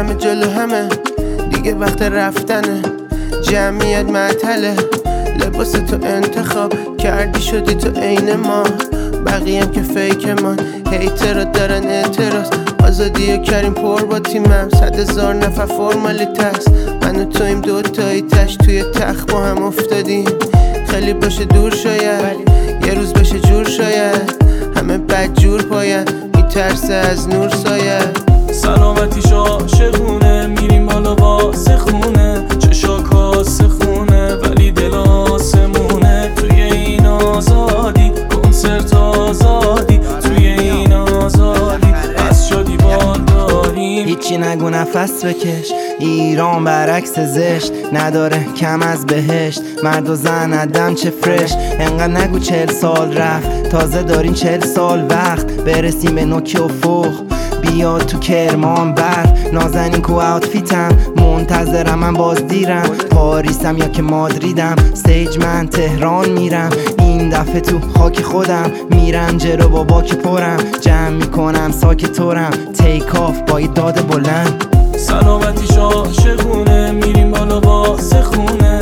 میرم جلو همه، دیگه وقت رفتنه. جمعیت معطله، لباس تو انتخاب کردی شدی تو عین ما. بقیه هم که فیک من، هیترات دارن اعتراض. آزادی و کریم پر با تیمم، 100,000 نفر فرمالیته است. من و تویم دوتایی تش توی تخت با هم افتادیم. خیلی باشه دور شاید، یه روز بشه جور شاید. همه بدجور پاین، میترسه از نور ساید. سلامتیش عاشقونه، میریم بالا واسه خونه. چشاک کاسه خونه ولی دل آسمونه. توی این آزادی کنسرت آزادی، توی این آزادی از شادی بار داریم. هیچی نگو نفس بکش، ایران برعکس زشت نداره کم از بهشت. مرد و زن ادم چه فرش، انقدر نگو 40 سال رفت، تازه دارین 40 سال وقت برسیم به نوک افق. بیاد تو کرمان برف، نازنین کو آوتفیتم، منتظرم من باز دیرم. پاریسم یا که مادریدم، استیج من تهران میرم. این دفعه تو خاک خودم میرم جلو با باک پرم. جمع میکنم ساک تورم، تیک آف با یه داد بلند. سلامتیش عاشقونه، میریم بالا واسه خونه.